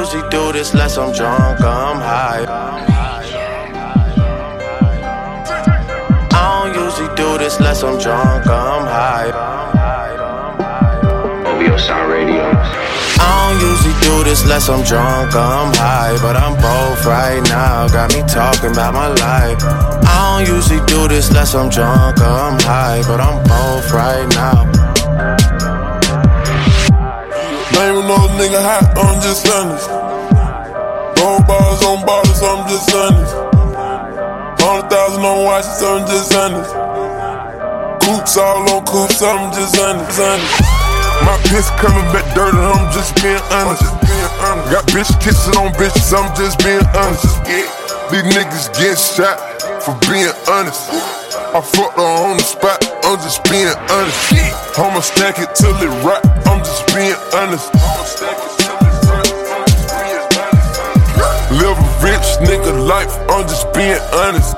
usually do this unless I'm drunk or I'm high. I don't usually do this unless I'm drunk or I'm high. OVO Sound Radio. I don't usually do this unless I'm drunk or I'm high, but I'm both right now, got me talking about my life. I don't usually do this unless I'm drunk or I'm high, but I'm both right now. Name another nigga hot, I'm just honest. Gold bars on bottles, I'm just honest. 100,000 on watches, I'm just honest. Coops all on coops, I'm just honest. My bitch coming back dirty, I'm just being honest. Got bitch kissing on bitches, I'm just being honest. These niggas get shot for being honest. I fucked her on the spot, I'm just being honest. I'ma stack it till it rot, I'm just being honest. Live a rich nigga life, I'm just being honest.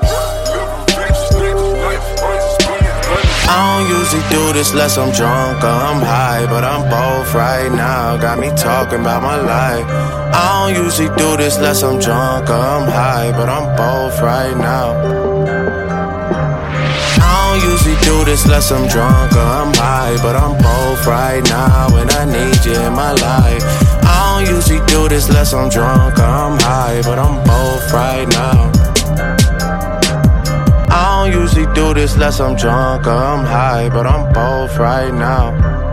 I don't usually do this unless I'm drunk or I'm high, but I'm both right now, got me talking about my life. I don't usually do this unless I'm drunk or I'm high, but I'm both right now. I don't usually do this unless I'm drunk or I'm high, but I'm both right now, and I need you in my life. I don't usually do this unless I'm drunk or I'm high, but I'm both right now. I don't usually do this unless I'm drunk or I'm high, but I'm both right now.